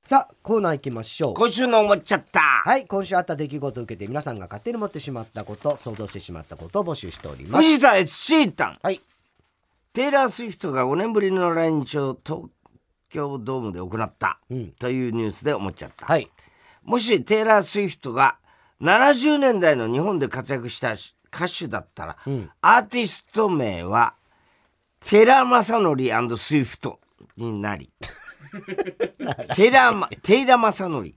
さあコーナー行きましょう。 今週の思っちゃった。 はい、今週あった出来事を受けて皆さんが勝手に思ってしまったこと、想像してしまったことを募集しております。 藤田悦シータン、 はい、 テイラー・スウィフトが5年ぶりの来日を東京ドームで行った、というニュースで思っちゃった、はい、もしテイラー・スウィフトが70年代の日本で活躍した歌手だったら、アーティスト名はテラ・マサノリ&スウィフトになりテイラ・マサノリ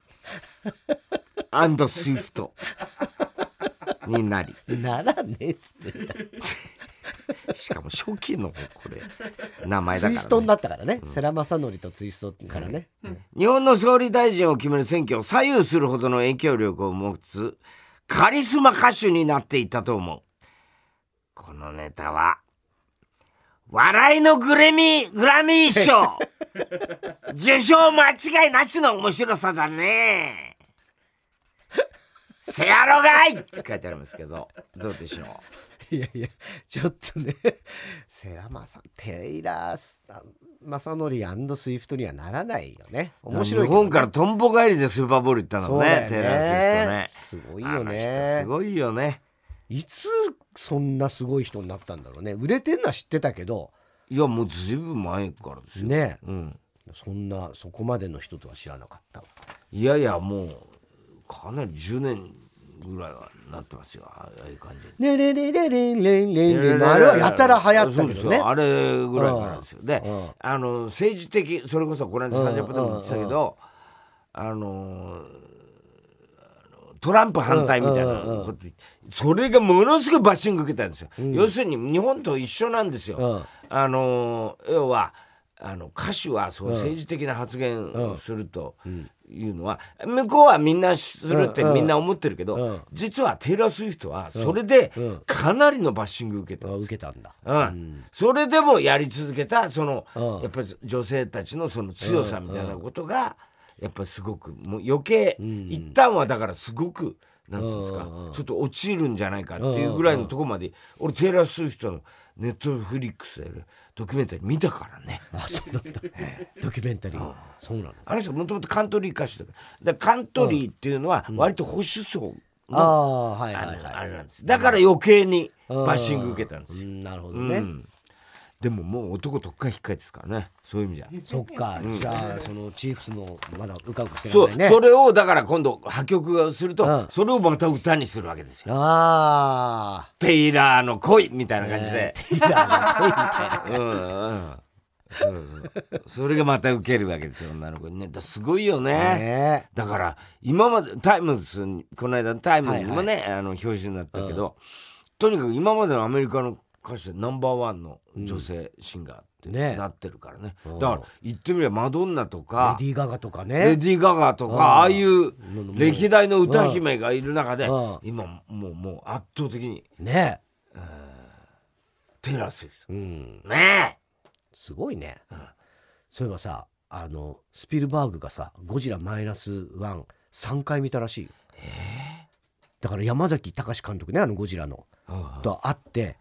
&スウィフトになりならねえっつってしかも初期のこれ名前だから、ね、 ツイストになったからね、世良正則とツイストからね、 日本の総理大臣を決める選挙を左右するほどの影響力を持つカリスマ歌手になっていたと思う。このネタは笑いのグラミー賞受賞間違いなしの面白さだね。せやろがいって書いてありますけど、どうでしょう。 いやいやちょっとね、テイラー正則&スイフトにはならないよね。面白い、ね、 日本からトンボ帰りでスーパーボール行ったの ね、テイラー・スウィフトね。 すごいよね。 すごいよね。 いつそんなすごい人になったんだろうね。売れてんのは知ってたけど、 いやもうずいぶん前からですよね、そこまでの人とは知らなかった。 いやいやもうかなり10年ぐらいはなってますよ、ああいう感じで。 ねれれれれれれれれあれはやたら流行ったけどね。 あれぐらいからですよ。で、政治的、それこそこの間30分でも言ってたけど、トランプ反対みたいなこと、それがものすごいバッシング受けたんですよ、要するに日本と一緒なんですよ、要は歌手はそう政治的な発言をするというのは、向こうはみんなするってみんな思ってるけど、実はテイラー・スウィフトはそれでかなりのバッシング受けたんだ、 それでもやり続けたやっぱり女性たちのその強さみたいなことがやっぱりすごくもう余計、一旦はだからすごくなんていうんですか、ちょっと落ちるんじゃないかっていうぐらいのところまで、俺テイラー・スウィフトのネットフリックスでドキュメンタリー見たからね。 あ、そうなんだ、ドキュメンタリー、そうなの。 あの人もともとカントリー歌手だからカントリーっていうのは割と保守層のあれなんです。だから余計にバッシング受けたんですよ。 なるほどね、 でももう男とっかい引っかいですからね、そういう意味じゃ。 そっか、じゃあそのチーフスのまだうかうかしてないね。 それをだから今度破局がすると、それをまた歌にするわけですよ。テイラーの恋みたいな感じで、 テイラーの恋みたいな感じ、 それがまた受けるわけですよ、女の子にね。すごいよね。だから今までタイムズ、この間タイムにもね、表紙になったけど、とにかく今までのアメリカの歌手でナンバーワンの女性シンガーってなってるからね。だから言ってみればマドンナとかレディー・ガガとかね、 レディー・ガガとか、ああいう歴代の歌姫がいる中で今もう圧倒的にね、 テイラー・スウィフト、ねえすごいね、そういえばさ、スピルバーグがさゴジラマイナス1 3回見たらしいよ。だから山崎隆監督ね、ゴジラのと会って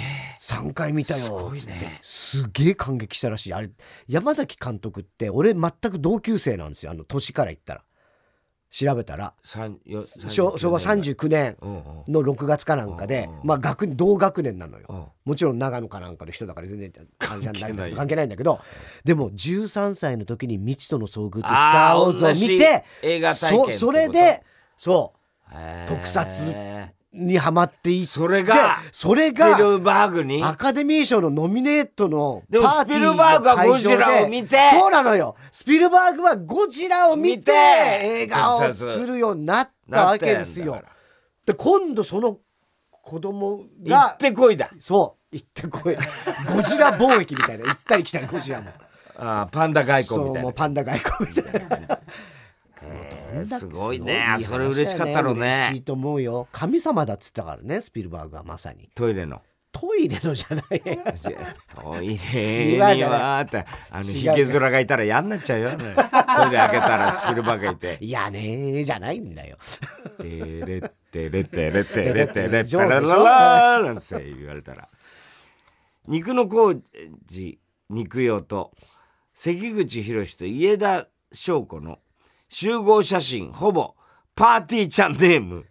3回見たよっつってすげえ感激したらしい。あれ山崎監督って俺全く同級生なんですよ、年から言ったら。調べたら昭和39年の6月かなんかで、まあ同学年なのよ。もちろん長野かなんかの人だから全然関係ないんだけど、でも13歳の時に未知との遭遇とスター・ウォーズを見て、 映画体験それで特撮にハマっていって、それがスピルバーグにアカデミー賞のノミネートのパーティーの会場で、でもスピルバーグはゴジラを見て、 そうなのよ、スピルバーグはゴジラを見て映画を作るようになったわけですよ。で今度その子供が行ってこいだ。 そう行ってこいゴジラ貿易みたいな、行ったり来たりゴジラもパンダ外交みたいな。 そう、もうパンダ外交みたいなすごいね。それ嬉しかったろうね。 嬉しいと思うよ。神様だっつったからね、スピルバーグは。まさにトイレのじゃないトイレにはってヒゲ面がいたら嫌になっちゃうよ、ね、トイレ開けたらスピルバーグがいていやねじゃないんだよ。 テレテレテレテレテレペラララーなんて言われたら、肉の工事肉用と関口宏と家田翔子の集合写真ほぼパーティーちゃんネーム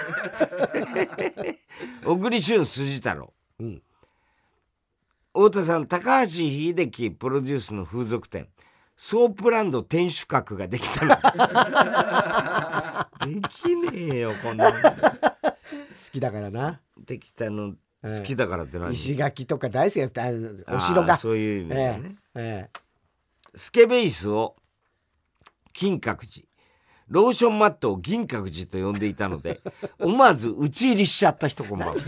小栗旬筋太郎、うん、太田さん、高橋秀樹プロデュースの風俗店ソープランド天守閣ができたのできねえよこんなの好きだからな。 できたの好きだからって何、 石垣とか大好きだったお城が。 そういう意味だね、スケベイスを金閣寺、ローションマットを銀閣寺と呼んでいたので思わず打ち入りしちゃった人こんばんは。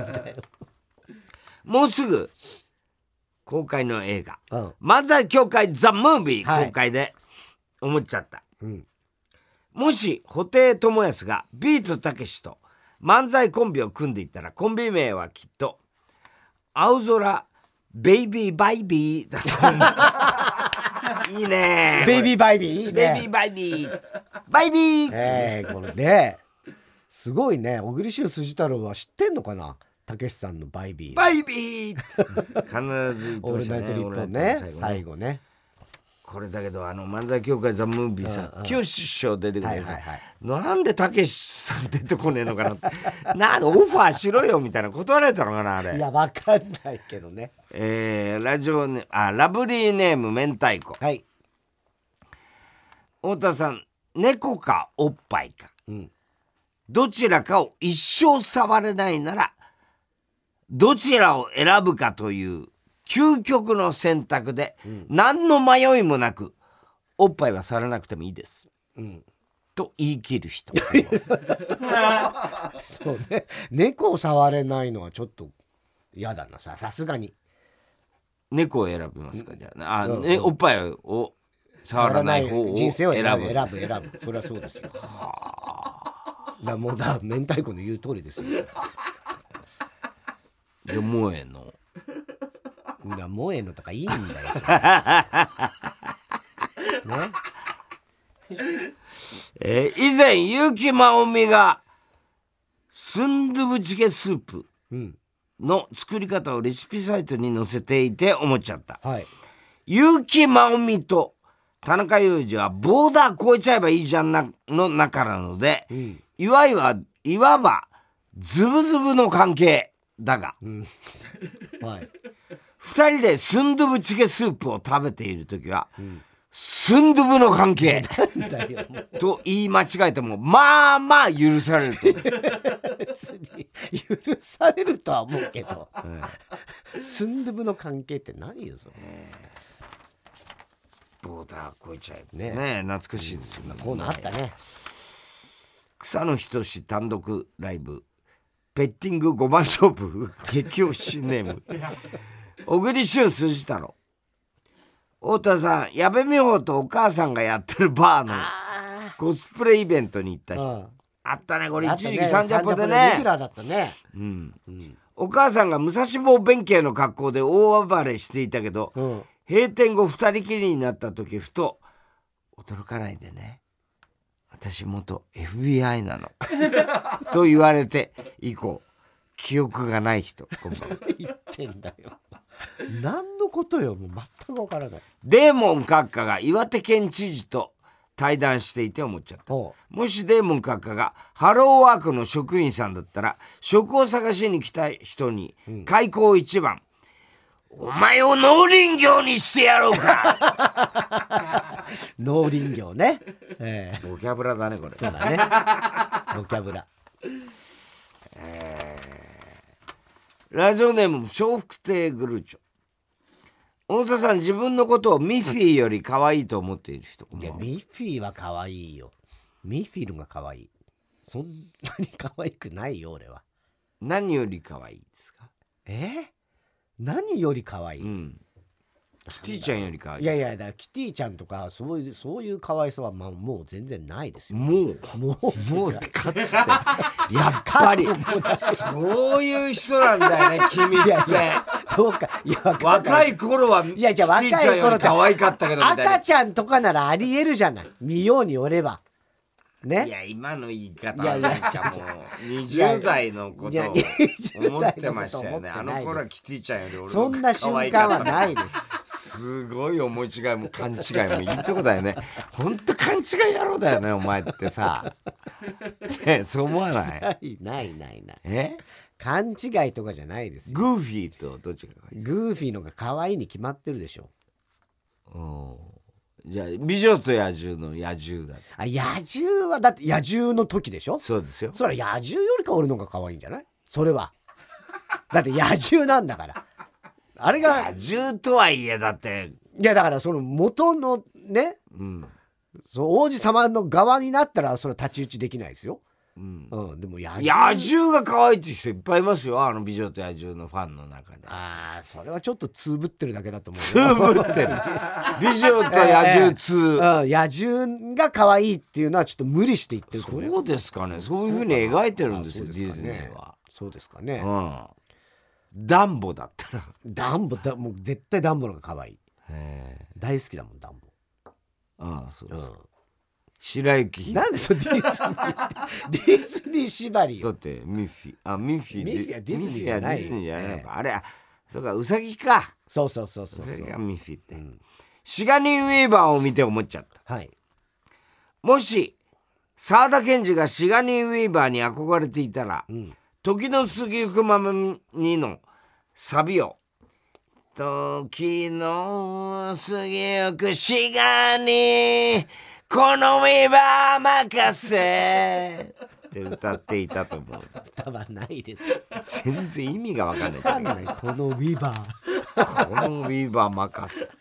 もうすぐ公開の映画、漫才協会ザ・ムービー公開で思っちゃった、もし布袋寅泰がビートたけしと漫才コンビを組んでいったら、コンビ名はきっと青空ベイビーバイビーだと思ういいねベイビーバイビーいいね。 ベイビーバイビーバイビー、 これねすごいね。小栗旬筋太郎は知ってんのかな、たけしさんのバイビーバイビー必ず言ってましたね。 オールナイトニッポンね、最後ね。 これだけど漫才協会ザ・ムービーさ、清志師匠出てくるさ、なんでたけしさん出てこねえのかななんでオファーしろよみたいな断られたのかなあれ。 いやわかんないけどね。 ラブリーネーム明太子、はい、太田さん、猫かおっぱいか、どちらかを一生触れないならどちらを選ぶかという究極の選択で、何の迷いもなくおっぱいは触らなくてもいいです、と言い切る人そうね、猫を触れないのはちょっと嫌だな。さすがに猫を選びますか、じゃあ、おっぱいを触らない方を人生を選ぶそれはそうですよもう明太子の言う通りですよ。 じゃあ萌えの萌えのとかいいんだよね以前結城まおみがスンドゥブチゲスープの作り方をレシピサイトに載せていて思っちゃった、結城まおみと田中裕二はボーダー超えちゃえばいいじゃんの中なので、いわばズブズブの関係だが、二人でスンドゥブチゲスープを食べているときは、スンドゥブの関係と言い間違えてもまあまあ許されると別に許されるとは思うけど、スンドゥブの関係って何よそれ、 ボーダー超えちゃえばね懐かしいですよね、 こうなったね。 草野仁単独ライブペッティング5番勝負激推しネーム小栗旬筋太郎、太田さん、矢部美穂とお母さんがやってるバーのコスプレイベントに行った人、あったねこれ、一時期サンジャポでね、 レギュラーだったね、 お母さんが武蔵坊弁慶の格好で大暴れしていたけど、閉店後二人きりになった時ふと驚かないでね、私元 FBI なのと言われて以降記憶がない人こんばんは言ってんだよ何のことよ、もう全くわからない。 デーモン閣下が岩手県知事と対談していて思っちゃった。もしデーモン閣下がハローワークの職員さんだったら、職を探しに来た人に開口一番、お前を農林業にしてやろうか農林業ね、 ボキャブラだねこれ。 そうだねボキャブラ。 ラジオネーム笑福亭グルーチョ。太田さん、自分のことをミッフィーより可愛いと思っている人。 いやミッフィーは可愛いよ。ミッフィーのが可愛い。そんなに可愛くないよ俺は。 何より可愛いですか？ 何より可愛い、 キティちゃんより可愛い。 いやいや、だからキティちゃんとかそういう可愛さは、もう全然ないですよ。 もうってかつてやっぱりそういう人なんだよね君って。 どうか、いや若い頃はキティちゃんより可愛かったけどみたいな。 赤ちゃんとかならありえるじゃない、見ようによれば。 ね。 いや今の言い方はなんかもう20代のことを思ってましたよね。あの頃はキティちゃんより俺そんな瞬間はないです。 すごい思い違いも勘違いもいいとこだよね。ほんと勘違い野郎だよねお前ってさ。ね、そう思わない？ ない。 え？ 勘違いとかじゃないですよ。 グーフィーとどっちが可愛い？ グーフィーのが可愛いに決まってるでしょ。 じゃあ美女と野獣の野獣だ。 野獣はだって野獣の時でしょ。 そうですよ。 それは野獣よりか俺の方が可愛いんじゃない？それはだって野獣なんだから。あれが野獣とはいえだって、 いやだからその元のね、そう王子様の側になったらそれ太刀打ちできないですよ。でも野獣が可愛いって人いっぱいいますよ。あの美女と野獣のファンの中で。 それはちょっとつぶってるだけだと思う。 つぶってる美女と野獣2、 野獣が可愛いっていうのはちょっと無理して言ってると思うよ。 そうですかね。そういう風に描いてるんですよ、ディズニーは。 そうですかね。 ダンボだったらダンボもう絶対ダンボの方が可愛い。大好きだもんダンボ。 そうですか。白雪姫なんでそのディズニー縛りよ。 だってミッフィーミッフィーはディズニーじゃない。 ディズニーじゃないのか。あれそうかウサギか。 そう。 それがミッフィーって、シガニー・ウィーバーを見て思っちゃった。もし沢田研二がシガニー・ウィーバーに憧れていたら、時の過ぎゆくままにのサビを時の過ぎゆくシガニーこのウィーバー任せって歌っていたと思う。 歌はないです。 全然意味が分かんない。 このウィーバーこのウィーバー任せ。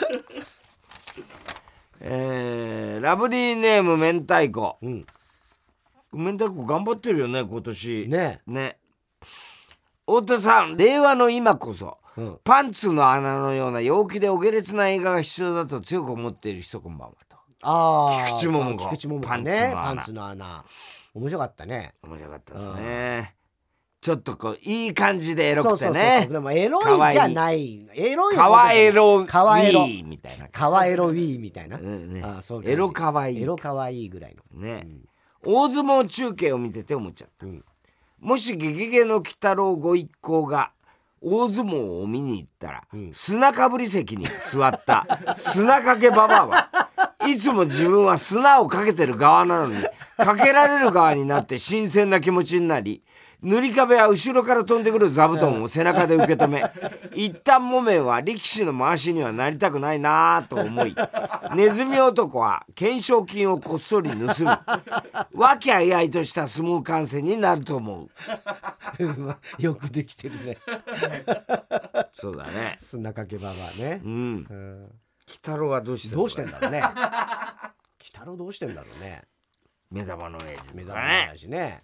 ラブリーネーム明太子。明太子頑張ってるよね今年ね。太田さん、令和の今こそ、パンツの穴のような陽気でお下劣な映画が必要だと強く思っている人こんばんはと。菊池桃子パンツの穴面白かったね。 面白かったですね。ちょっとこういい感じでエロくてね。 そうでもエロいじゃない。エロいかわエロウィーみたいな。 かわエロウィーみたいな。 エロかわいい。 エロかわいいぐらいのね。大相撲中継を見てて思っちゃった。もしゲゲゲの鬼太郎ご一行が大相撲を見に行ったら、砂かぶり席に座った砂かけババアはいつも自分は砂をかけてる側なのにかけられる側になって新鮮な気持ちになり、塗り壁は後ろから飛んでくる座布団を背中で受け止め、一旦木綿は力士の回しにはなりたくないなぁと思い、ネズミ男は懸賞金をこっそり盗み、和気あいあいとした相撲観戦になると思う。 よくできてるね。 そうだね。 砂かけババアね。 鬼太郎はどうしてんだろうね。鬼太郎どうしてんだろうね。 目玉の親父目玉の親父ね。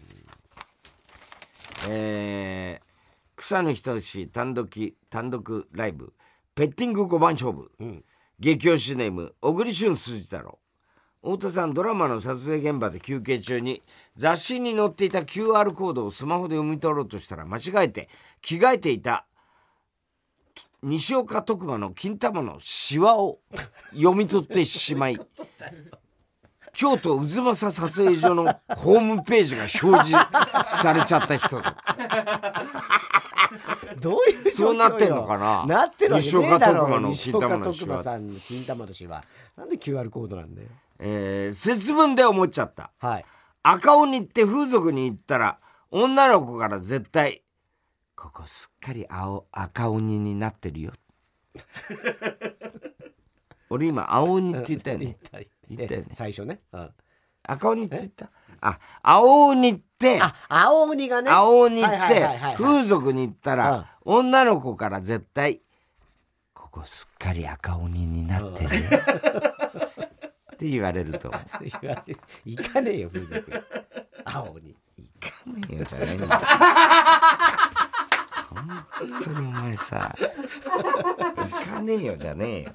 草野仁単独ライブペッティング5番勝負、激推しネーム小栗旬筋太郎。太田さん、ドラマの撮影現場で休憩中に雑誌に載っていた QR コードをスマホで読み取ろうとしたら間違えて着替えていた西岡徳馬の金玉のシワを読み取ってしまい京都渦政撮影所のホームページが表示されちゃった人だ。 どういうそうなってんのかな。 なってるわけねえだろ。 西岡徳馬の西岡徳馬さんの金玉のシワなんで QR コードなんだよ。 節分で思っちゃった、赤鬼って風俗に行ったら女の子から絶対ここすっかり赤鬼になってるよ。俺今青鬼って言ったよね。言ったよね最初ね。 赤鬼って言った。青鬼って青鬼がね、 青鬼って風俗に行ったら女の子から絶対ここすっかり赤鬼になってるよって言われると行かねえよ風俗。青鬼行かねえよじゃないんだよ。本当にお前さ行かねえよじゃねえよ。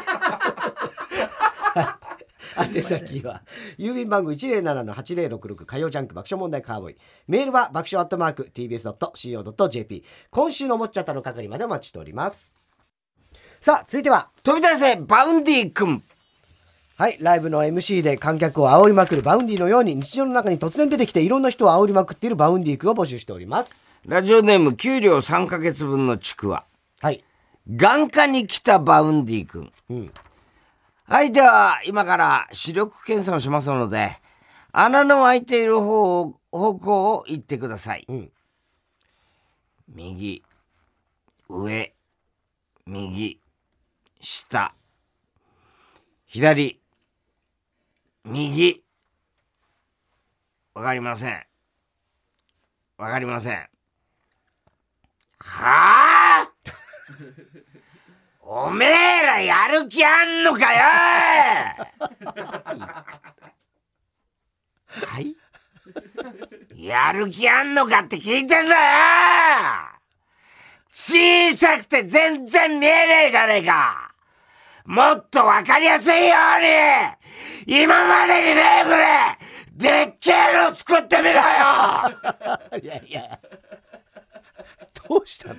宛先は郵便番号 107-8066 火曜ジャンク爆笑問題カーボーイ。メールは爆笑@tbs.co.jp。 今週のもっちゃったの係までお待ちしております。さあ続いては飛び出せバウンディ君。 はい、ライブの MC で観客を煽りまくるバウンディのように日常の中に突然出てきていろんな人を煽りまくっているバウンディ君を募集しております。 ラジオネーム給料3ヶ月分のちくわ。 はい。 眼科に来たバウンディ君。はい、では今から視力検査をしますので、穴の開いている方向を言ってください。右、上、右、下、左、右。わかりません。わかりません。はあおめえらやる気あんのかよはいやる気あんのかって聞いてんだよ。小さくて全然見えねえじゃねえか。もっとわかりやすいように今までにねえぐらいでっけえの作ってみろよいやいやどうしたの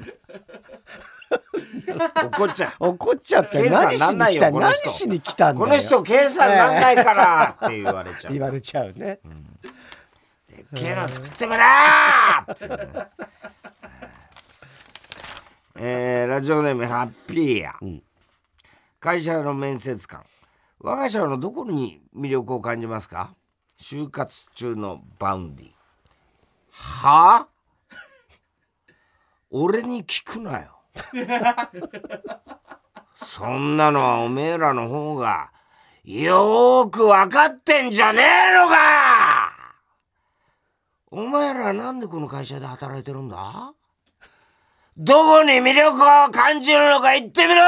怒っちゃって何しに来たんだよ。 この人計算なんないからって言われちゃう言われちゃうね、 でっけえの作ってみろーってねラジオネームハッピーや、会社の面接官。我が社のどこに魅力を感じますか？就活中のバウンディ。はぁ？俺に聞くなよそんなのはおめえらの方がよーく分かってんじゃねえのか。お前らなんでこの会社で働いてるんだ？どこに魅力を感じるのか言ってみろよ。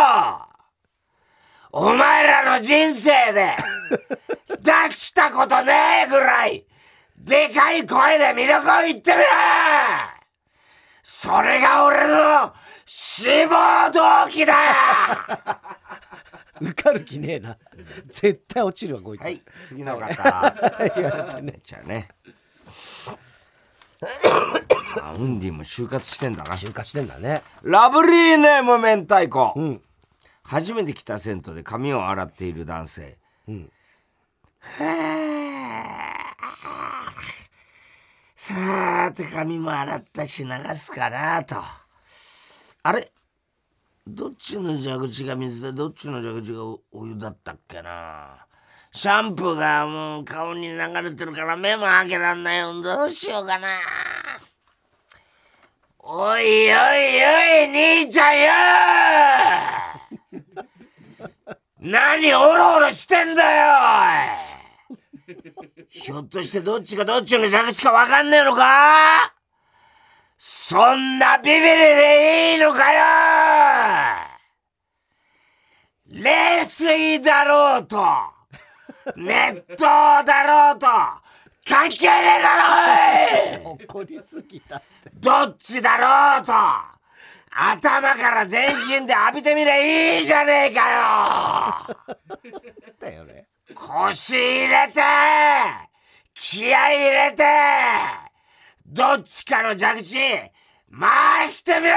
お前らの人生で出したことねえぐらいでかい声で魅力を言ってみろ。それが俺の志望動機だ受かる気ねえな。絶対落ちるわこいつ。 はい、次の方言われてね。 じゃあねウンディも就活してんだな。 就活してんだね。 ラブリーネーム明太子、初めて来た銭湯で髪を洗っている男性、さーて髪も洗ったし流すかなと。あれどっちの蛇口が水でどっちの蛇口がお湯だったっけな。シャンプーがもう顔に流れてるから目も開けらんないよ。どうしようかな。おいおいおい兄ちゃんよ何オロオロしてんだよおいひょっとしてどっちがどっちの蛇口か分かんねえのか。そんなビビりでいいのかよ。冷水だろうと熱湯だろうと関係ねえだろ。 怒りすぎたって。 どっちだろうと頭から全身で浴びてみりゃいいじゃねえかよだよね。 腰入れて気合い入れてどっちかの蛇口回してみろ。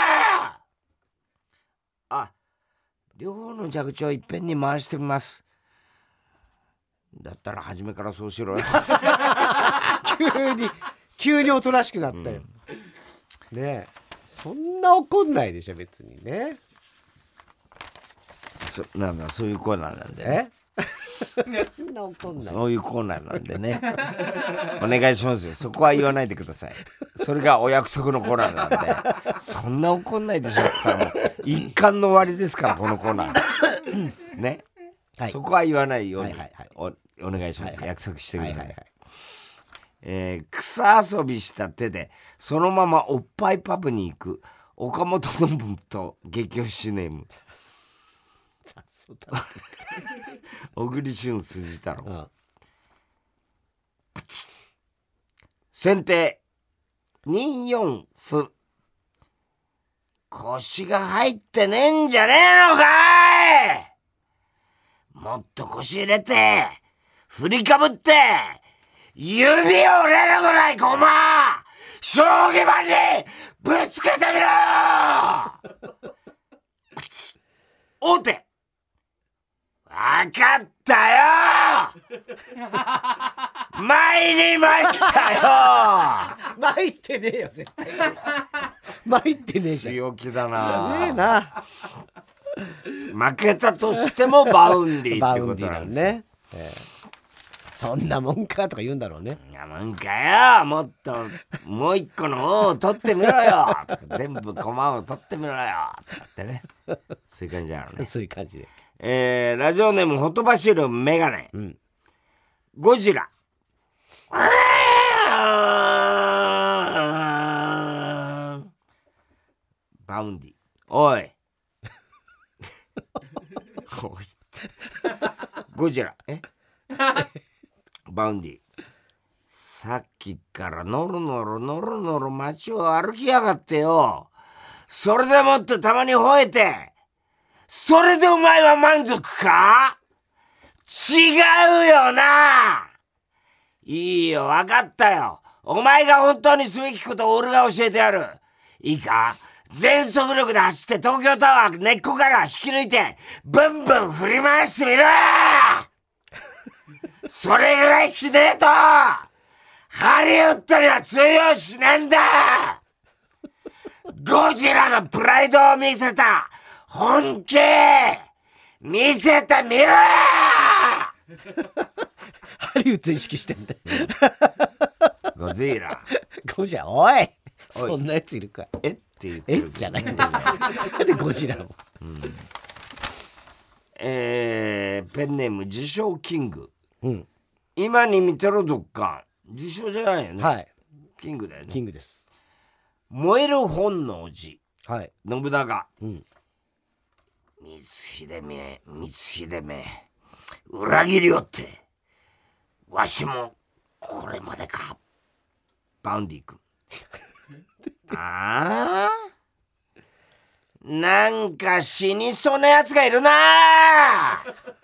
あ、両方の蛇口をいっぺんに回してみます。だったら初めからそうしろよ急におとなしくなったよ、ねえ、そんな怒んないでしょ別にね。 なんだそういうコーナーなんでね。 そんな怒んない。 そういうコーナーなんでねお願いしますよ。そこは言わないでください。それがお約束のコーナーなんでそんな怒んないでしょってさ、もう一貫の終わりですからこのコーナーね、はい、そこは言わないように、お願いします、約束してください。草遊びした手でそのままおっぱいパブに行く岡本信と激推しネーム小栗旬筋太郎。先手24歩。腰が入ってねえんじゃねえのかい。もっと腰入れて振りかぶって指を折れるぐらい駒将棋盤にぶつけてみろよ大手。わかったよ参りましたよ参ってねえよ絶対参ってねえじゃん。 強気だな。 ねえな。 負けたとしてもバウンディってことなんですよね、そんなもんかとか言うんだろうね。 いやもんかよ、もっともう一個の王を取ってみろよ全部駒を取ってみろよってねそういう感じなのね。 そういう感じで、 ラジオネームほとばしるメガネ、ゴジラバウンディおいゴジラバウンディさっきからノロノロ街を歩きやがってよ。それでもってたまに吠えてそれでお前は満足か？違うよな。いいよ分かったよ。お前が本当にすべきことを俺が教えてやる。いいか？全速力で走って東京タワー根っこから引き抜いてブンブン振り回してみろそれぐらいしねえとハリウッドには通用しねえんだ。ゴジラのプライドを見せた本気見せてみろハリウッド意識してんだゴジラゴジラおいそんなやついるか。 って言ってるじゃないんだよでゴジラも、 ペンネーム自称キング、今に見てろどっか自称じゃないよね、 はい、 キングだよね。 キングです。 燃える本能寺、 はい、 信長、光秀め裏切りよってわしもこれまでか。バウンディ君ああなんか死にそうなやつがいるな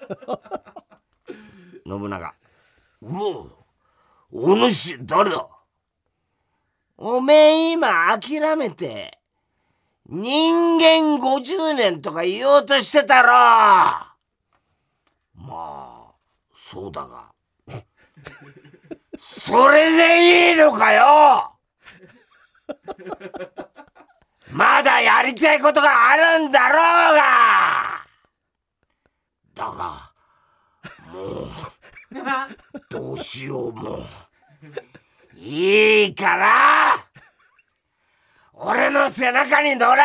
信長うお主誰だ。おめえ今諦めて人間50年とか言おうとしてたろ。まあそうだがそれでいいのかよまだやりたいことがあるんだろうが。だがもうどうしようもいいから俺の背中に乗れ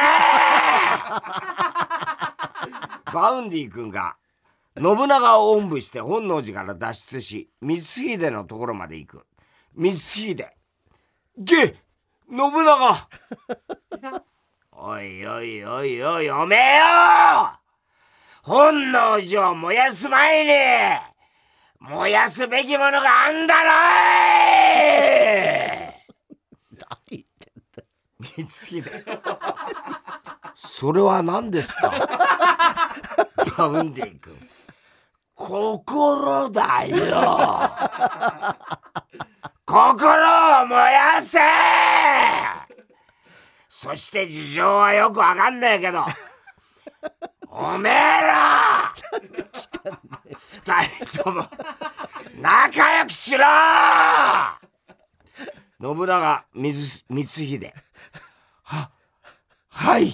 バウンディ君が信長をおんぶして本能寺から脱出し光秀のところまで行く。光秀信長おいおいおいおいおめえよ本能寺を燃やす前に燃やすべきものがあんだろい。 何言ってんだ光秀それは何ですかバウンディ君。心だよ心を燃やせ。そして事情はよくわかんねえけどおめえら二人とも仲良くしろ。信長光秀はい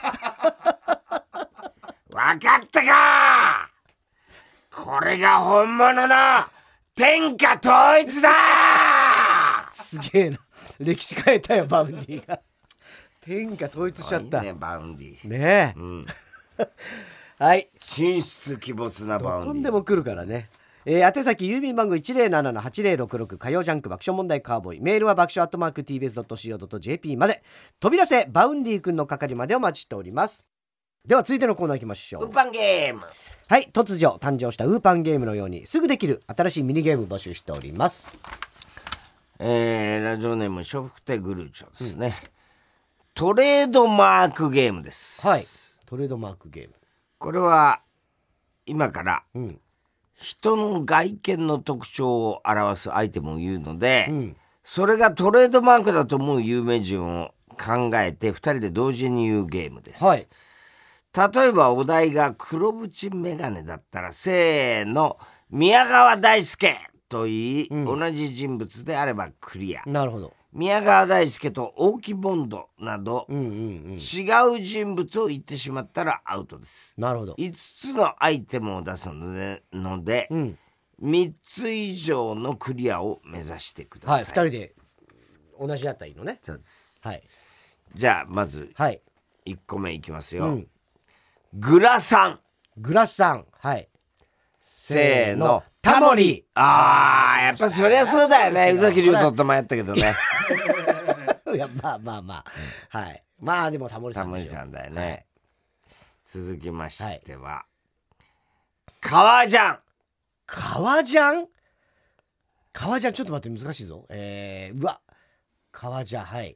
わかったか。これが本物の天下統一だ。 すげえな歴史変えたよバウンディが天下統一しちゃった。 いいねバウンディねえ、はい神出鬼没なバウンディどこんでも来るからね。宛先郵便番号 107-8066 火曜ジャンク爆笑問題カーボーイ。メールは爆笑@tbs.co.jp まで。飛び出せバウンディ君の係までお待ちしております。では続いてのコーナー行きましょう。 ウーパンゲーム。 はい、突如誕生したウーパンゲームのようにすぐできる新しいミニゲーム募集しております。 ラジオネーム笑福亭グルーチョですね、トレードマークゲームです。 はい、トレードマークゲーム。 これは今から人の外見の特徴を表すアイテムを言うので、それがトレードマークだと思う有名人を考えて2人で同時に言うゲームです。 はい、 例えばお題が黒縁メガネだったら、せーの、宮川大輔と言い、同じ人物であればクリア。 なるほど。 宮川大輔と大木ボンドなど、違う人物を言ってしまったらアウトです。 なるほど。 5つのアイテムを出すので、3つ以上のクリアを目指してください。 はい、2人で同じだったらいいのね。 そうです。 はい。 じゃあまず 1 個目いきますよ。グラサン。 グラサン。はい。 せーの、タモリ。あー、やっぱそりゃそうだよね。宇崎竜斗と迷ったけどね。 いや、まあ、はい。まあでもタモリさんでしょ。 タモリさんだよね。はい、続きましては、革ジャン。 革ジャン。革ジャン、ちょっと待って、難しいぞ。うわ、革ジャン。はい。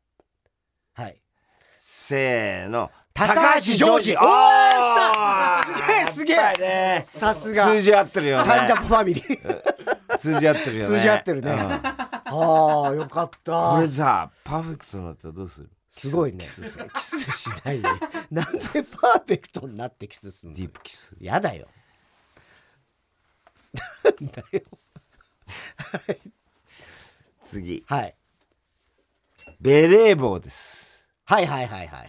せーの、 高橋ジョージ。おー、来た。すげえ。さすが。 数字合ってるよね。 サンジャポファミリー。 数字合ってるよね。 数字合ってるね。ああ、よかった。 これさ、パーフェクトになったらどうする？ すごいね。キスしないで。なんでパーフェクトになってキスすんの？ ディープキス。 やだよ。なんだよ。 次。 はい。 ベレー帽です。 はい。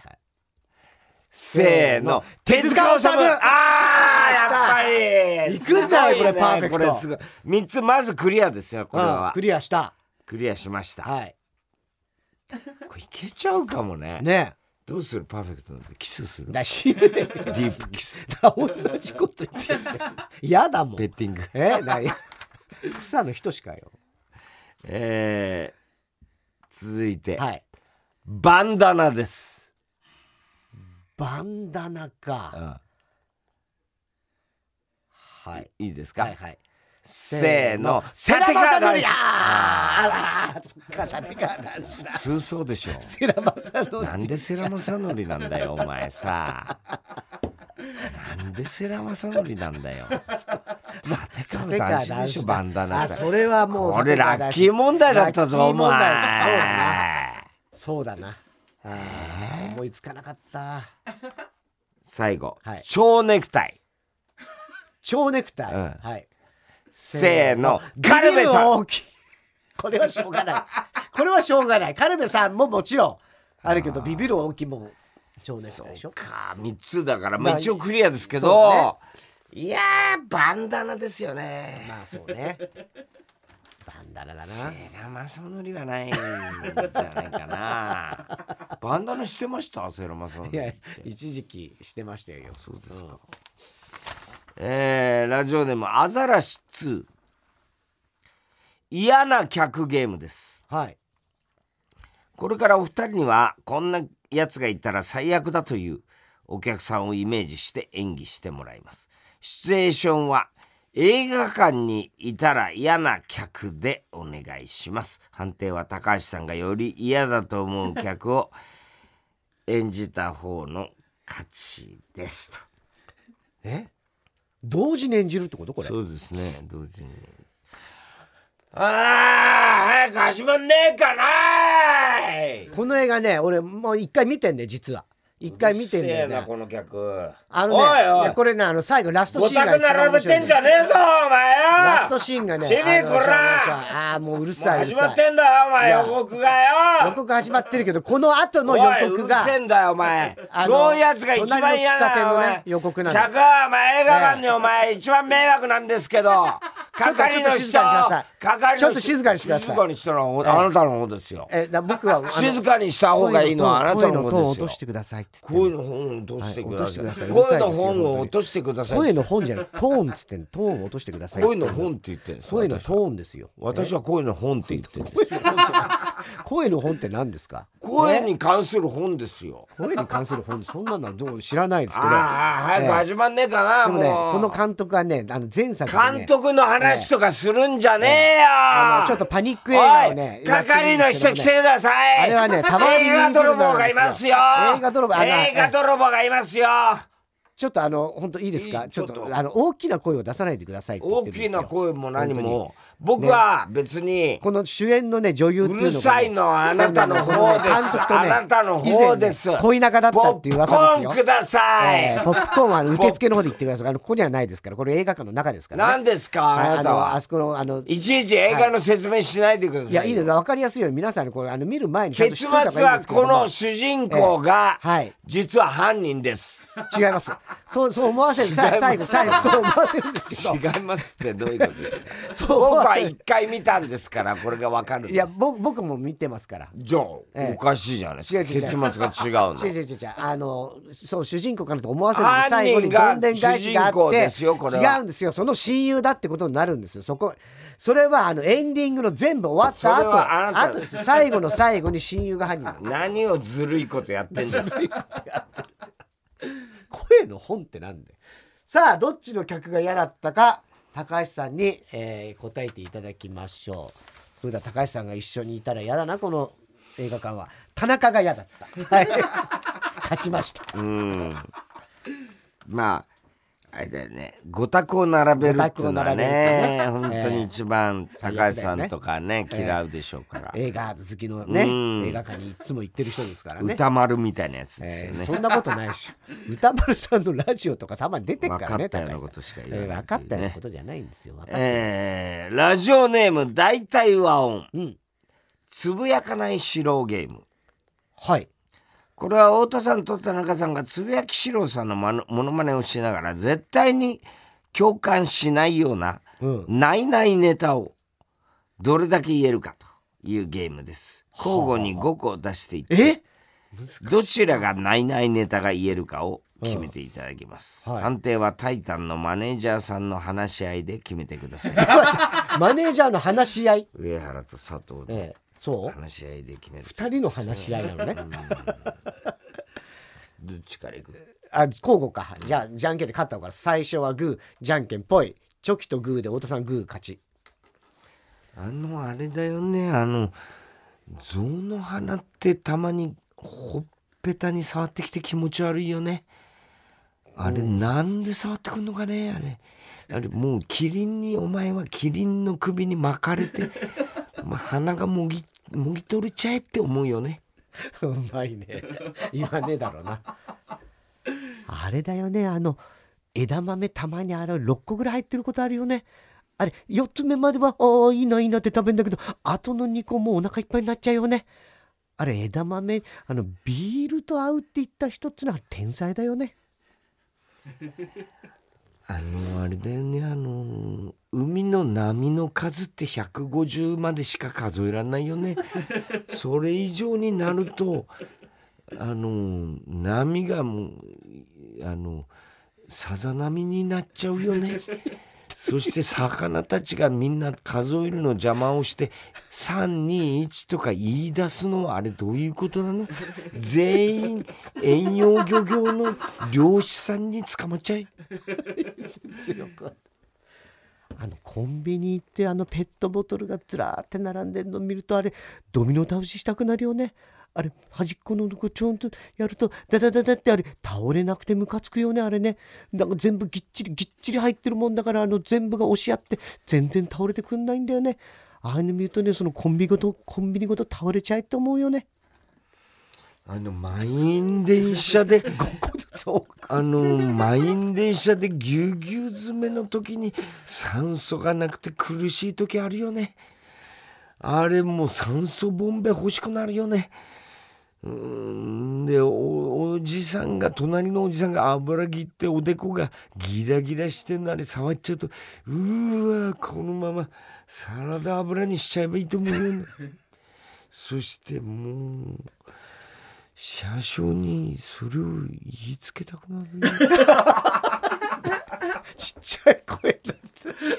せーの、手塚治虫。あー、やっぱりいくんじゃないこれ、パーフェクト。 これすごい。3つまずクリアですよ、これは。 クリアした。 クリアしました。 はい。 これいけちゃうかもね。 ね。 どうする？パーフェクトなんてキスする？ 死ぬね。ディープキス。 同じこと言ってる。やだもん。 ベッティング。 何？草の人しかよ。 続いて。 はい。 バンダナです。 バンダナか。はい。 いいですか？ はい。 せーの、 セラマサノリ。 そっか、立川談志だ。普通そうでしょ。 セラマサノリ。 なんでセラマサノリなんだよ、お前さ。なんで世良正則なんだよ。立川談志でしょ、バンダナ。 あ、それはもうこれラッキー問題だったぞ、お前。 そうだな。思いつかなかった。 最後、蝶ネクタイ。 蝶ネクタイ。はい。 せーの、カルベさん。 これはしょうがない。これはしょうがない。カルベさんももちろんあるけど、ビビる大きも蝶ネクタイでしょ。 そうか、3つだから、まあ一応クリアですけど、いやー、バンダナですよね。 まあそうね。バンダナだな。 セラマサノリはないんじゃないかな。バンダナしてました？セラマサノリ。 いや、一時期してましたよ。 そうですか。ラジオネームアザラシ2。嫌な客ゲームです。 はい。 これからお二人にはこんなやつがいたら最悪だというお客さんをイメージして演技してもらいます。シチュエーションは映画館にいたら嫌な客でお願いします。判定は高橋さんがより嫌だと思う客を演じた方の勝ちですと。 同時に演じるってこと？これ。 そうですね、同時に。早く始まんねえかなーい。 この映画ね、俺もう一回見てんね、実は。一回見てんだよね。 この客。 おいおい、これね、最後ラストシーンがごたく並べてんじゃねえぞお前よ。 ラストシーンがね、 チビこら。 ああ、もううるさい。 始まってんだよお前、予告がよ。 予告始まってるけど、この後の予告がうるせえんだよお前。そういうやつが一番嫌なお前。 予告なんだ。 客はお前映画館にお前一番迷惑なんですけど。係の人、 ちょっと静かにしてください。 静かにしたらあなたの方ですよ。 僕は静かにした方がいいのはあなたの方ですよ。 声のトーンを落としてくださいって。 声の本を落としてください。声の本を落としてください。 声の本じゃない、トーンっつってんの。トーンを落としてください。 声の本って言ってんです。 声のトーンですよ。 私は声の本って言ってんです。 声の本って何ですか？ 声に関する本ですよ。 声に関する本、そんなのどう知らないですけど。 早く始まんねえかな。 でもね、この監督はね、前作で監督の話とかするんじゃねえよ。 ちょっとパニック映画をね、 係の人来てください。 あれはね、たまに映画泥棒がいますよ。 映画泥棒がいますよ。 ちょっと本当いいですか、ちょっと大きな声を出さないでくださいって言ってるんですよ。 大きな声も何も僕は別に、 ね、この主演のね女優っていうのが、ね、 うるさいのはあなたの方です、あなたの方です。 恋仲だったっていう噂ですよ。 ポップコーンください、 ポップコーンは受付の方で言ってください。ここにはないですから、これ映画館の中ですから、ね、 何ですかあなたは。 あそこのいちいち映画の説明しないでください。 いやいいです、分かりやすいように皆さんにこれ見る前に結末はこの主人公が、実は犯人です。 違います。そう思わせる。最後そう思わせるんですけど。 違いますってどういうことですか。僕は1回見たんですからこれが分かるんです。 いや僕も見てますから。 じゃあ、おかしいじゃないですか。結末が違うの。そう主人公かなと思わせる。 犯人が主人公ですよ。これは違うんですよ。その親友だってことになるんですよ。それはエンディングの全部終わった後です。最後の最後に親友が犯人なんです。 何をずるいことやってんですか。 声の本ってなんで。さあどっちの客が嫌だったか高橋さんに、答えていただきましょう。それでは高橋さんが一緒にいたら嫌だなこの映画館は。田中が嫌だった、はい、勝ちました。 まああれだよね、5択を並べるっていうのはね、本当に一番高橋さんとかね、嫌うでしょうから、 映画好きのね、映画館にいつも行ってる人ですからね。 歌丸みたいなやつですよね。 そんなことないし、歌丸さんのラジオとかたまに出てるからね。 分かったようなことしか言わない、 分かったようなことじゃないんですよ。 ラジオネーム大体和音、つぶやかない四郎ゲーム。 はい、 これは太田さんと田中さんがつぶやき四郎さんのモノマネをしながら絶対に共感しないようなないないネタをどれだけ言えるかというゲームです。交互に5個出していってどちらがないないネタが言えるかを決めていただきます、判定はタイタンのマネージャーさんの話し合いで決めてください。 マネージャーの話し合い、 上原と佐藤で話し合いで決める。 2人の話し合いなのね。 どっちからいく？ 交互か。じゃあじゃんけんで勝った方から。最初はグーじゃんけんぽい、チョキとグーで太田さんグー勝ち。 あれだよね、象の鼻ってたまにほっぺたに触ってきて気持ち悪いよね。あれなんで触ってくんのかね。あれもうキリンに、お前はキリンの首に巻かれて鼻がもぎ取れちゃえって思うよね。 うまいね。言わねえだろうな。あれだよね、枝豆たまに6個ぐらい入ってることあるよね。あれ4つ目まではいいないいなって食べんだけど、あとの2個もうお腹いっぱいになっちゃうよね。あれ枝豆ビールと合うって言った人ってのは天才だよね。 あれだよね、海の波の数って150までしか数えられないよね。それ以上になると波がもうさざ波になっちゃうよね。そして魚たちがみんな数えるの邪魔をして321とか言い出すのはあれどういうことなの？全員遠洋漁業の漁師さんに捕まっちゃい。 コンビニ行ってペットボトルがずらーって並んでるの見ると、あれドミノ倒ししたくなるよね。あれ端っこのとこちょんとやるとダダダダってあれ倒れなくてムカつくよね。あれね、なんか全部ぎっちり入ってるもんだから、全部が押し合って全然倒れてくんないんだよね。ああいうの見るとね、そのコンビニごと倒れちゃえって思うよね。 満員電車で満員電車でぎゅうぎゅう詰めの時に酸素がなくて苦しい時あるよね。あれもう酸素ボンベ欲しくなるよね。でおじさんが隣のおじさんが油ぎっておでこがギラギラしてんのあれ触っちゃうとこのままサラダ油にしちゃえばいいと思うよね。そしてもう車掌にそれを言いつけたくなるよ。 ちっちゃい声だって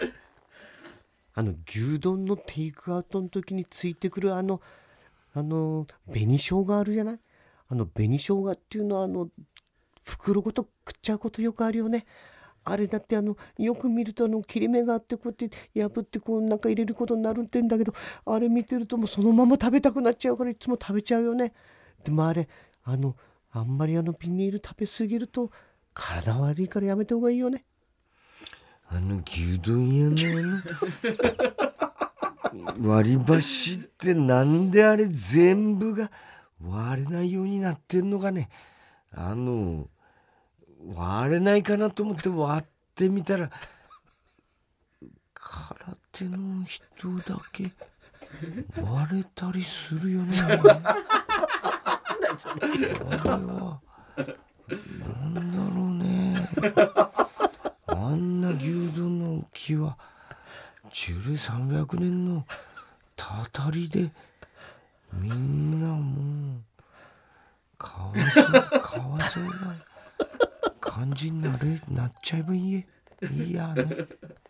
牛丼のテイクアウトの時についてくる紅生姜あるじゃない。紅生姜っていうのは袋ごと食っちゃうことよくあるよね。あれだってよく見ると切れ目があってこうやって破ってこうなんか入れることになるってんだけど、あれ見てるともうそのまま食べたくなっちゃうからいつも食べちゃうよね。でもあれあんまりビニール食べ過ぎると体悪いからやめた方がいいよね。 牛丼屋の割り箸ってなんであれ全部が割れないようになってんのかね。割れないかなと思って割ってみたら空手の人だけ割れたりするよね。あれはなんだろうね。あんな牛丼の木は樹齢300年のたたりでみんなもうかわいそうな感じになっちゃえばいいやね。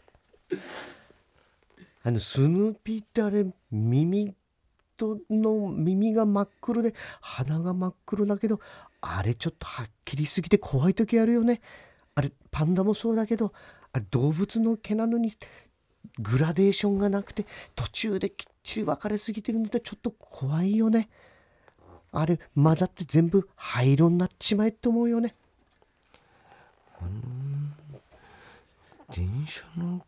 スヌーピーってあれ耳が真っ黒で鼻が真っ黒だけど、あれちょっとはっきりすぎて怖い時あるよね。あれパンダもそうだけど、あれ動物の毛なのにグラデーションがなくて途中できっちり分かれすぎてるのでちょっと怖いよね。あれ混ざって全部灰色になっちまえって思うよね。 電車の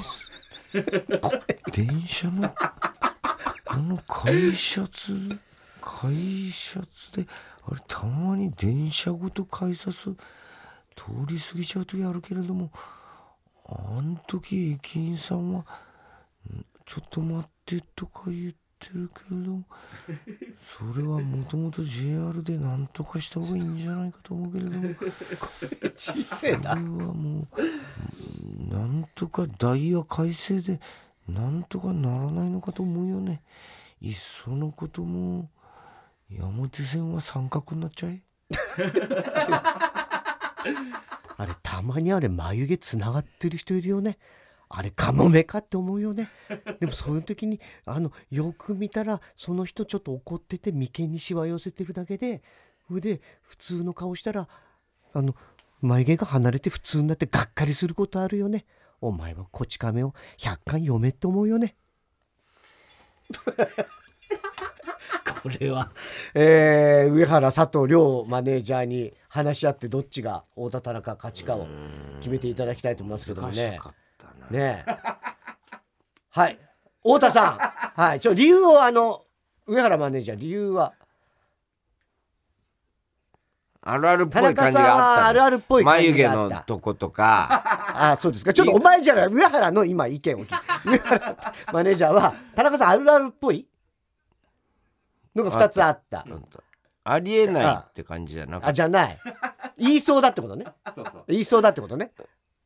改札であれたまに電車ごと改札通り過ぎちゃう時あるけれども、あん時駅員さんはちょっと待ってとか言ってるけれども、それはもともと JR で何とかした方がいいんじゃないかと思うけれども、 小せえな。 これはもうなんとかダイヤ改正でなんとかならないのかと思うよね。いっそのことも山手線は三角になっちゃえ。 あれたまにあれ眉毛つながってる人いるよね。あれカモメかって思うよね。でもそういう時によく見たらその人ちょっと怒ってて眉間にしわ寄せてるだけで、それで普通の顔したら眉毛が離れて普通になってがっかりすることあるよね。お前はこち亀を100巻読めって思うよね。これは、上原佐藤両マネージャーに話し合ってどっちが太田田中勝ちかを決めていただきたいと思いますけどもね。ねはい太田さん、はい、理由を上原マネージャー理由はあるあるっぽい感じがあった。 あるあるっぽい感じがあった。 眉毛のとことか。 あ、そうですか。ちょっとお前じゃない、上原の今意見を聞いて、上原マネージャーは田中さんあるあるっぽいのが2つあった。 ありえないって感じじゃなくて。 じゃない。言いそうだってことね。言いそうだってことね。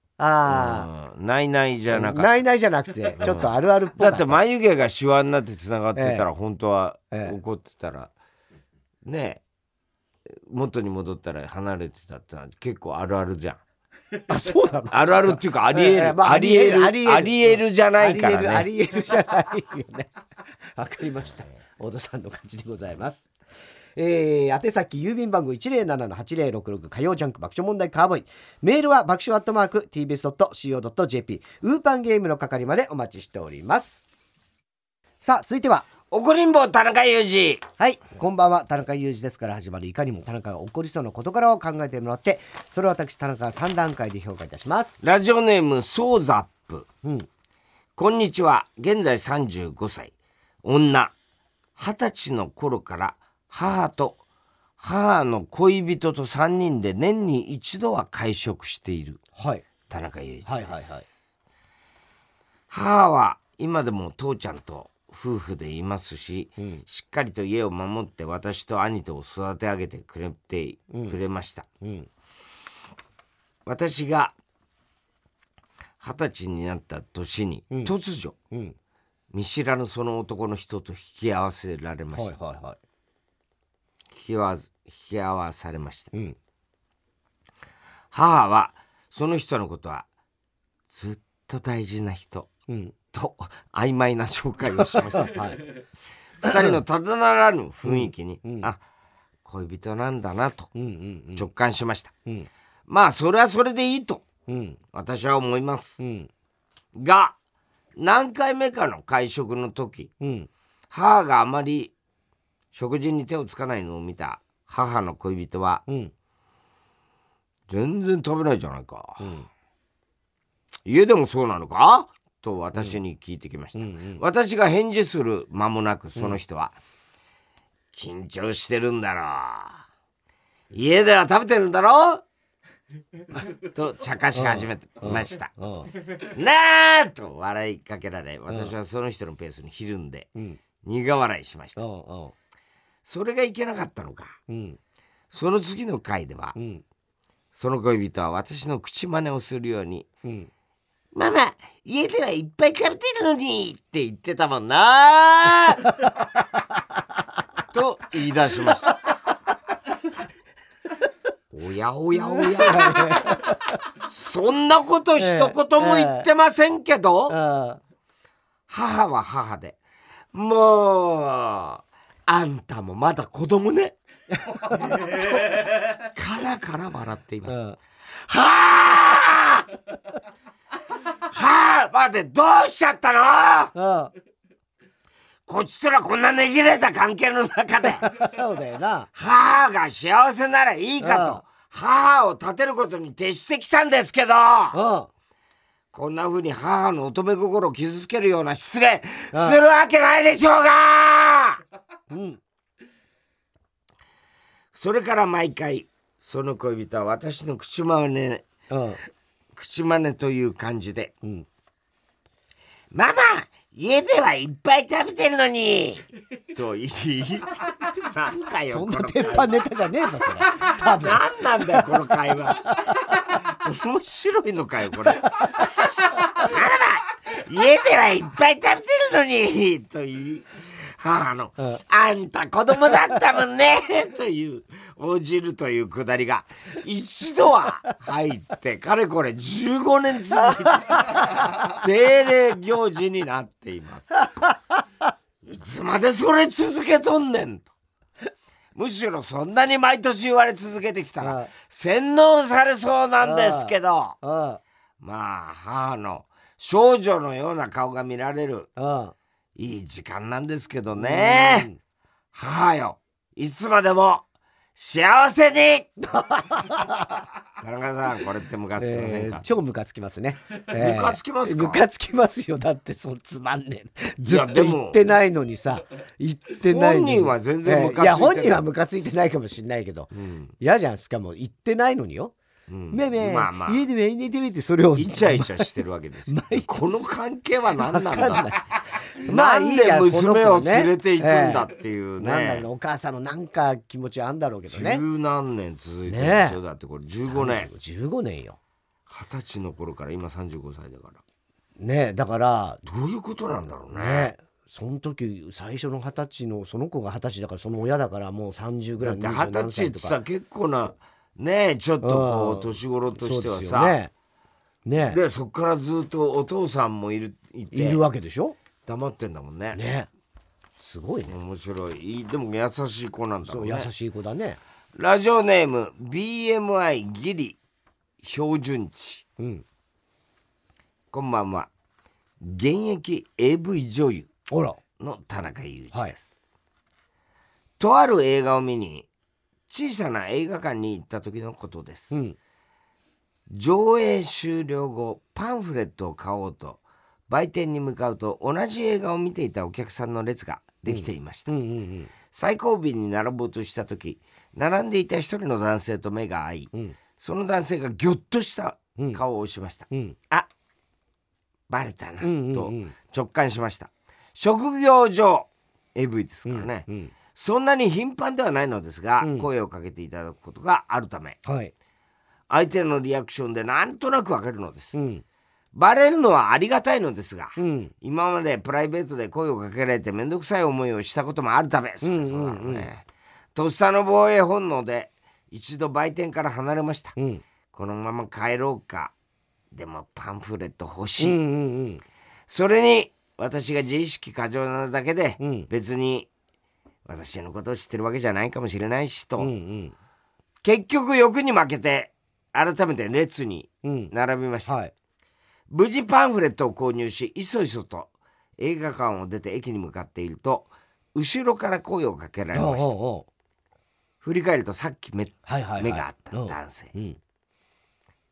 ないじゃなかった。 ないじゃなくて、ちょっとあるあるっぽかった。 だって眉毛がシワになってつながってたら、本当は怒ってたらね、元に戻ったら離れてたってのは結構あるあるじゃん。 そうなの。 あるあるっていうかありえる、ありえるじゃないからね。 ありえるじゃないよね。わかりました。太田さんの勝ちでございます。宛先郵便番号 107-8066 火曜ジャンク爆笑問題カーボーイ。メールは爆笑@tbs.co.jp ウーパンゲームの係までお待ちしております。さあ続いては怒りんぼ田中裕二。 はい、こんばんは。田中裕二ですから始まるいかにも田中が起こりそうな事柄を考えてもらって、それを私田中が3段階で評価いたします。 ラジオネームソーザップ、こんにちは。現在35歳女。20歳の頃から母と母の恋人と3人で年に一度は会食している、田中裕二です。母は今でも父ちゃんと夫婦でいますし、しっかりと家を守って私と兄とを育て上げてくれました。私が20歳になった年に突如、見知らぬその男の人と引き合わせられました。引き合わされました。母はその人のことはずっと大事な人、と曖昧な紹介をしました。2人のただならぬ雰囲気に、恋人なんだなと直感しました。まあそれはそれでいいと、私は思います。が何回目かの会食の時、母があまり食事に手をつかないのを見た母の恋人は、 全然食べないじゃないか、家でもそうなのかと私に聞いてきました、私が返事する間もなくその人は、緊張してるんだろう、家では食べてるんだろうと茶化し始めました。なーと笑いかけられ、私はその人のペースにひるんで苦笑いしました。それがいけなかったのか、その次の回では、その恋人は私の口真似をするように、ママ家ではいっぱい食べてるのにって言ってたもんなと言い出しました。おやおやおやそんなこと一言も言ってませんけど、母は母で、もうあんたもまだ子供ねカラカラ笑っています。はあはあ、待って、どうしちゃったの？こっちとらこんなねじれた関係の中でそうだよな。 母が幸せならいいかと母を立てることに徹してきたんですけど、こんな風に母の乙女心を傷つけるような失言するわけないでしょうが、それから毎回その恋人は私の口真似という感じで、ママ家ではいっぱい食べてるのにと言いなんだよ、 そんな鉄板ネタじゃねえぞそれ。 多分何なんだよこの会話面白いのかよこれママ家ではいっぱい食べてるのにと言い、母の、あんた子供だったもんねという応じるというくだりが一度は入ってかれこれ15年続いて定例行事になっています。いつまでそれ続けとんねんと、むしろそんなに毎年言われ続けてきたら洗脳されそうなんですけど、まあ母の少女のような顔が見られるいい時間なんですけどね。母よ、いつまでも幸せに田中さん、これってムカつきませんか？ 超ムカつきますね。 ムカつきますか？ ムカつきますよ。だってそのつまんねえ、ずっと言ってないのにさ、言ってないのに本人は全然ムカついてない、 いや本人はムカついてないかもしれないけど、嫌じゃん。しかも言ってないのによ、めいめい、まあ、家でめい寝てみて、それをイチャイチャしてるわけですよこの関係は何なんだまあいいじゃん、 娘を連れて行くんだっていうね、 なんだろうね、お母さんのなんか気持ちあんだろうけどね。 十何年続いてるんですよ、だってこれ15年よ。 20歳の頃から今35歳だからね。だからどういうことなんだろうね。 その時最初の20歳のその子が20歳だから、その親だからもう30ぐらい、 だって20歳ってさ結構なね、ちょっとこう年頃としてはさ、ね、でそっからずっとお父さんもいるわけでしょ。 黙ってんだもんね。 ね、すごいね。 面白い。でも優しい子なんだろうね。 そう、優しい子だね。 ラジオネーム BMI ギリ標準値、こんばんは。現役 AV 女優の田中裕一です、とある映画を見に小さな映画館に行った時のことです、上映終了後パンフレットを買おうと売店に向かうと、同じ映画を見ていたお客さんの列ができていました、最後尾に並ぼうとした時、並んでいた一人の男性と目が合い、その男性がギョッとした顔をしました、あ、バレたな、と直感しました。職業上 AV ですからね、そんなに頻繁ではないのですが、声をかけていただくことがあるため、相手のリアクションでなんとなくわかるのです、バレるのはありがたいのですが、今までプライベートで声をかけられて面倒くさい思いをしたこともあるため、とっさの防衛本能で一度売店から離れました、このまま帰ろうか、でもパンフレット欲しい、それに私が自意識過剰なだけで、別に私のことを知ってるわけじゃないかもしれないしと、結局欲に負けて改めて列に並びました、無事パンフレットを購入し、いそいそと映画館を出て駅に向かっていると、後ろから声をかけられました。振り返るとさっき目があった男性、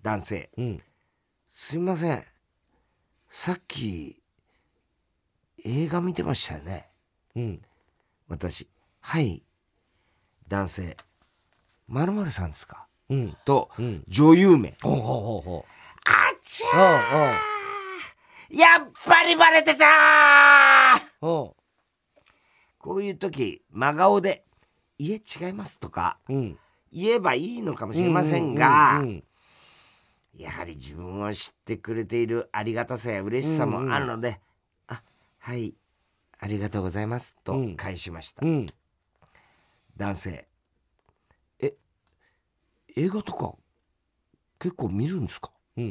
男性、 うん、 すみません、さっき映画見てましたよね。 うん、 私、はい。男性、〇〇さんですか、 うん、 と、 うん、 女優名。 ほうほうほうほう。 あちゃー、やっぱりバレてたー。 こういう時、真顔でいえ違いますとか、 うん、 言えばいいのかもしれませんが、やはり自分を知ってくれているありがたさや嬉しさもあるので、あ、はい、ありがとうございますと返しました。男性、映画とか結構見るんですか？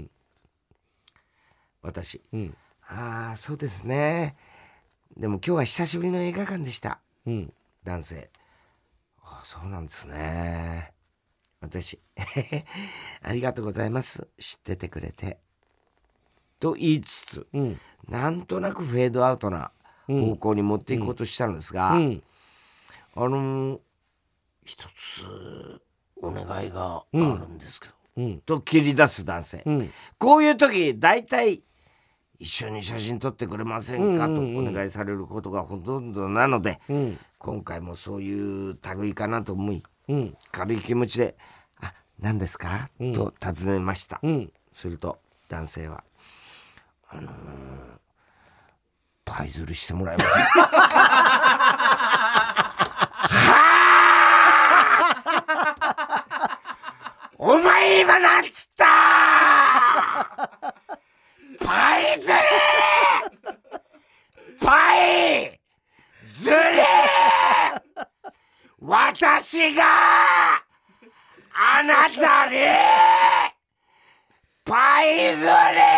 私、ああ、そうですね。でも今日は久しぶりの映画館でした。男性、ああ、そうなんですね。私ありがとうございます、知っててくれてと言いつつ、なんとなくフェードアウトな方向に持っていこうとしたのですが、一つお願いがあるんですけど、と切り出す男性、こういう時大体一緒に写真撮ってくれませんかとお願いされることがほとんどなので、今回もそういう類かなと思い、軽い気持ちで、あ、何ですか、と尋ねました。すると男性は、パイ釣りしてもらえませんお前今なんつったパイ釣りパイ釣り私があなたにパイ釣り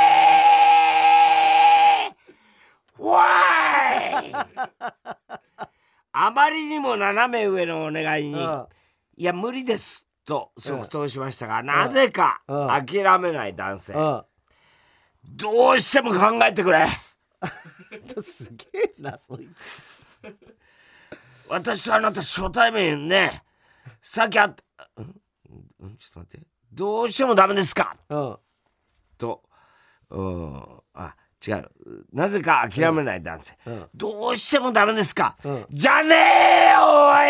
わーいあまりにも斜め上のお願いに、いや無理ですと即答しましたが、なぜか諦めない男性、どうしても考えてくれすげえなそいつ私とあなた初対面ね、さっきあったちょっと待って、どうしてもダメですか、と、あ、違う、なぜか諦めない男性、どうしてもダメですか、じゃねえよお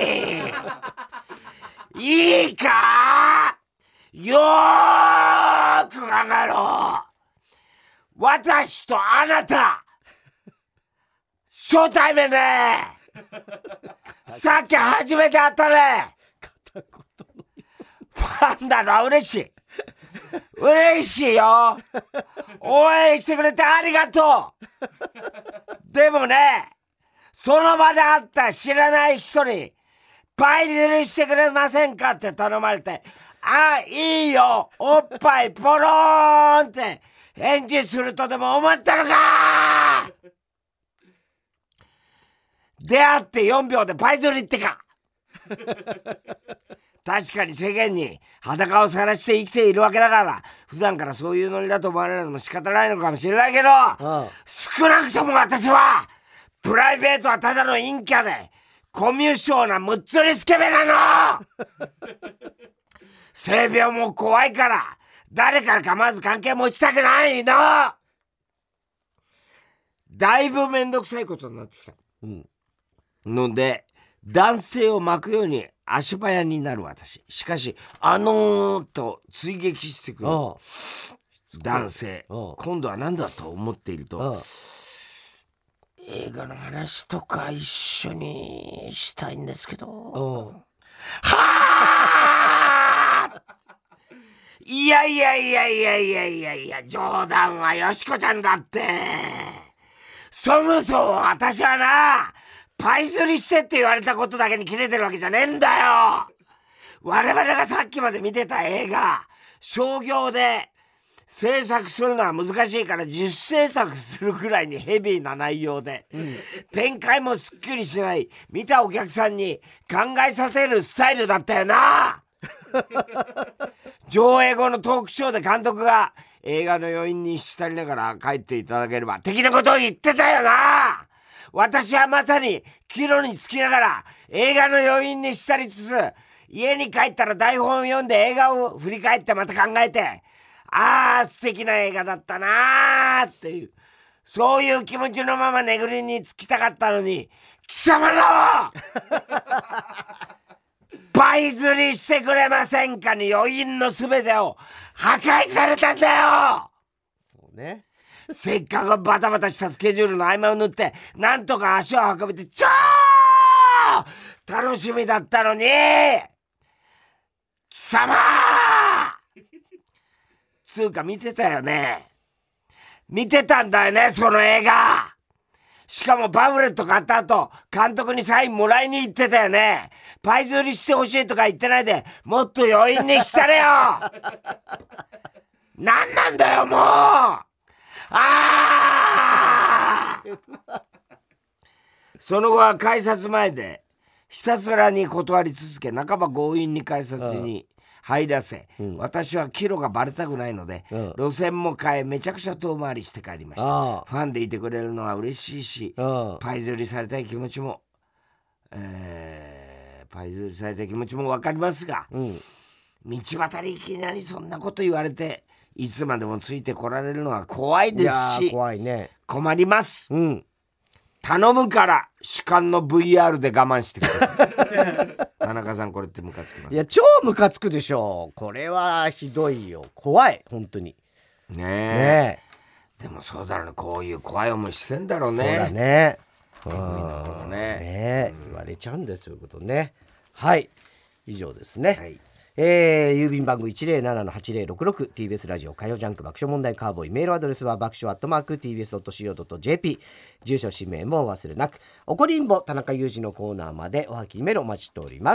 いいいか、よーく考えろ、私とあなた初対面ねさっき初めて会ったねファンだろ、嬉しい嬉しいよ応援してくれてありがとうでもね、その場で会った知らない人にパイ釣りしてくれませんかって頼まれて、あ、いいよおっぱいポローンって返事するとでも思ったのか出会って4秒でパイ釣りってか確かに世間に裸を晒して生きているわけだから、普段からそういうノリだと思われるのも仕方ないのかもしれないけど、少なくとも私はプライベートはただの陰キャでコミュ障なむっつりスケベなの性病も怖いから誰からかまず関係持ちたくないの。だいぶめんどくさいことになってきた、ので男性を巻くように足早になる私。しかしと追撃してくる男性、今度は何だと思っていると、映画の話とか一緒にしたいんですけど、はあいや冗談はよしこちゃんだって。そもそも私はな、パイ釣りしてって言われたことだけにキレてるわけじゃねえんだよ。我々がさっきまで見てた映画、商業で制作するのは難しいから自主制作するくらいにヘビーな内容で、展開もすっきりしない、見たお客さんに考えさせるスタイルだったよな上映後のトークショーで監督が映画の余韻に浸りながら帰っていただければ的なことを言ってたよな。私はまさに帰路につきながら映画の余韻に浸りつつ、家に帰ったら台本を読んで映画を振り返ってまた考えて、 素敵な映画だったなーっていう、そういう気持ちのままねぐりにつきたかったのに、貴様の倍釣りしてくれませんかに余韻のすべてを破壊されたんだよ。 そうね、 せっかくバタバタしたスケジュールの合間を縫ってなんとか足を運べて超楽しみだったのに、貴様つうか見てたよね。見てたんだよね、その映画。しかもパンフレット買った後、監督にサインもらいに行ってたよね。パイ釣りしてほしいとか言ってないで、もっと余韻に浸れよ。なんなんだよもう。その後は改札前でひたすらに断り続け、半ば強引に改札に入らせ、私は帰路がバレたくないので、路線も変えめちゃくちゃ遠回りして帰りました。ファンでいてくれるのは嬉しいし、パイ釣りされたい気持ちも、分かりますが、道端でいきなりそんなこと言われていつまでもついてこられるのは怖いですし、 怖いね、 困ります、頼むから主観の VR で我慢してください。田中さん、これってムカつきます？ いや、超ムカつくでしょ。これはひどいよ、怖い、本当にねえ。でもそうだろうね、こういう怖い思いしてんだろうね。 そうだね、 ね言われちゃうんです、そういうことね。はい、以上ですね、はい。郵便番号 107-8066 TBS ラジオ火曜ジャンク爆笑問題カーボーイ、メールアドレスは爆笑@tbs.co.jp、 住所氏名もお忘れなく。おこりんぼ田中裕二のコーナーまでおはきメールお待ちしております。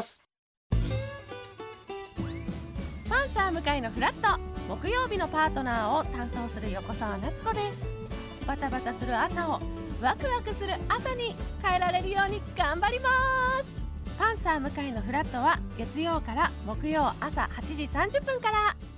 パンサー向井のフラット、木曜日のパートナーを担当する横澤夏子です。バタバタする朝をワクワクする朝に変えられるように頑張ります。パンサー向井のフラットは月曜から木曜朝8時30分から。